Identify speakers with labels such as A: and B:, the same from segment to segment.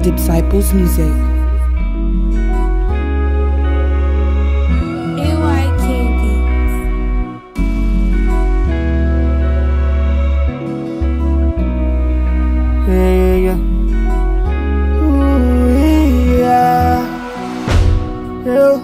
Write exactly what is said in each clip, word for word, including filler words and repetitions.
A: Disciples Music.
B: Yeah, yeah, ooh, yeah, yeah.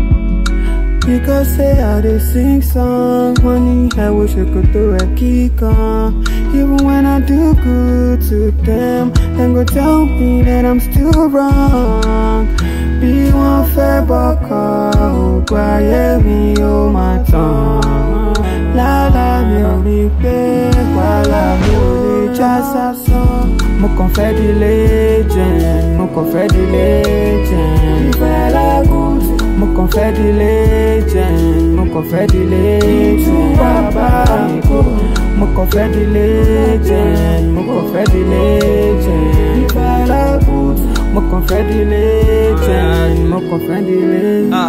B: Because say I dey sing song, money I wish I could do a kick on. Even when I do good to them, then go tell me that I'm still wrong. Be one fair baka, oh, quiet me, oh my tongue. La la mi ò ní pé, wàhálà mi ò lè já sásán. Mo kàn fẹ́ di legend, mo kàn fẹ́ di legend. Ìfẹ́ lágùn tí mo kàn fẹ́ di legend, mo kàn fẹ́ di legend. Bàbá mi kò, mo kàn fẹ́ di legend, mo kàn fẹ́ di legend. Ìfẹ́ lágùn tí mo kàn fẹ́ di legend, mo kàn fẹ́ di legend.
C: Ah,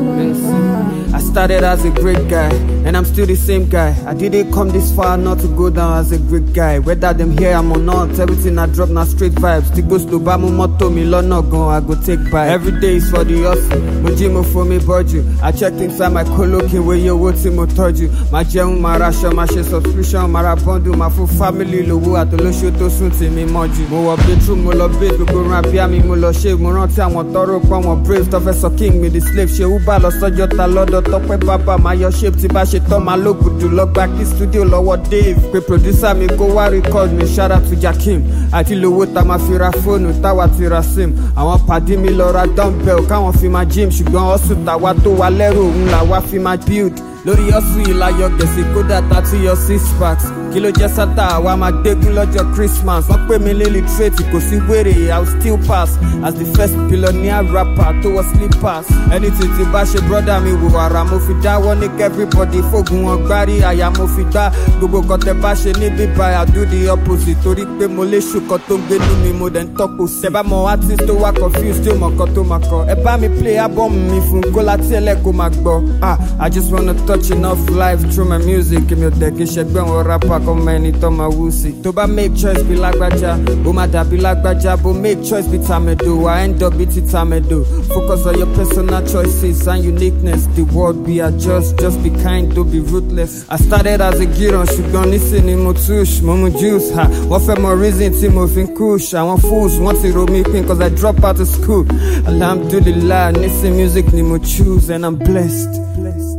C: I started as a great guy, and I'm still the same guy. I didn't come this far not to go down as a great guy. Whether them here I'm or not, everything I drop now straight vibes. Still go slow, but my motto me lona gon I go take by. Every day is for the hustle. Mojimo for me budget. I checked inside my coloking where you what mo told you. My gem, my ration, my share subscription, my bundle, my full family lowo at the show to soon to me moji. Mo update through mo love base, we go rap ya me mo lo shave, mo run time one thorough, one brave, professor king me the slave. She uba lo sojota lodo tọpẹ bàbá máa yọ shape tí bá ṣe tán máa lókùdù lọ́gbà kí studio lọ́wọ́ Dave pé producer mi kó wá record mi shout out to Jakim àti lówó tá máa fi ra fóònù táwa ti ra sim àwọn pàdé mi lọ ra dumbbell káwọn fi máa gym ṣùgbọ́n hustle tàwa tó wà lẹ́rù òun làwa fi máa build lórí hustle ìlàyọ̀ gẹ̀ẹ́sì kódà tàti yọ six packs kí ló jẹ́ sátá àwa máa dégún lọ́jọ́ Christmas wọ́n pè mí lilliterate kò sí wèrè I will still pass as the first billionaire rapper tó wọ slippers anything tí bá ṣe brother mi wò ara mo fi dáwọ́ ní everybody fógun wọn gbárí àyà mo fi gbá gbogbo kan tẹ bá ṣe níbí báyà do the opposite torí pé mo lè ṣùkọ́ tó ń gbénú mi mo dẹ̀ ń tọ́pọ̀ sí. ẹ bá mọ artist tó wá confused tó mọ̀ kan tó máa kọ ẹ bá mi play album mi fún kólá tí ẹlẹ́kọ̀ọ́ máa gbọ́ ah I just wanna touch enough life through my music èmi ò tẹ̀ kí n ṣẹgbẹ́ wọn rapper kọ́ mọ ẹni tó máa wú sí. tó bá make choice bí lágbájá ó máa dàbí lágbájá bó make choice bí tàmẹ̀dò I end up bí ti tàmẹ̀dò focus on your personal choices and uniqueness the world be adjust just be kind don't be ruthless. I started as a giron ṣùgbọ́n nísìnyí mo tush mo mu juice ha wọ́n fẹ́ mọ reason tí mo fi ń kush àwọn fools wọ́n ti ro mi pin cause I drop out of school alhamdulillah nísìnyí music ni mo choose and I'm blessed. blessed.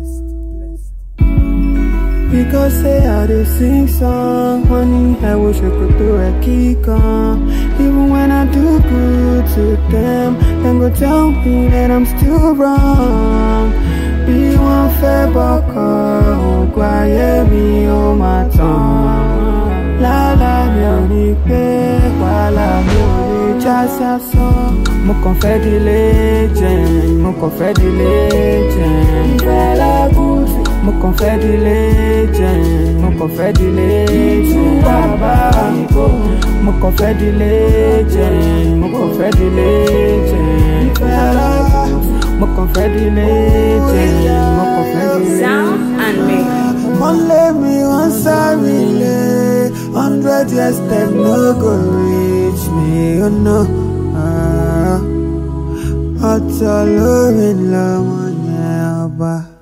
B: Because say I dey sing song, money I wish I could do a kick on. Even when I do good to them, then go tell me that I'm still wrong. Be one fair baka, oh quiet me, oh my tongue. La la mi ò ní pé, wàhálà mi ò lè já sásán. Mo kàn fẹ́ di legend, mo kàn fẹ́ di legend. Ìfẹ́ lágùn tí mo kàn fẹ́ di legend, mo kàn fẹ́ di legend. Bàbá mi kò, mo kàn fẹ́ di legend, mo kàn fẹ́ di legend. Ìfẹ́ lágùn tí mo kàn fẹ́ di legend, mo kàn fẹ́ di legend.
A: Sound and mix.
B: Wọ́n lé mi wọ́n sáré lé, hundred years dem no go reach me, oh no. Ọ̀tọ̀ lórí lọ́mọ yẹn ọba.